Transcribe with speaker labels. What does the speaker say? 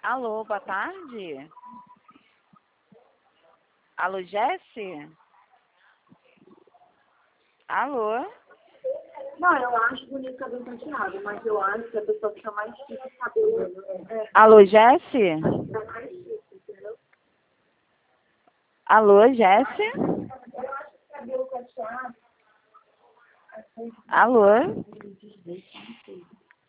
Speaker 1: Alô, boa tarde. Alô, Jesse? Alô?
Speaker 2: Não, eu acho bonito cabelo penteado, mas eu acho que a pessoa fica mais chique com cabelo.
Speaker 1: Alô, Jesse?
Speaker 2: Fica mais chique, entendeu?
Speaker 1: Alô, Jesse?
Speaker 2: Eu acho que cabelo cacheado.
Speaker 1: Alô?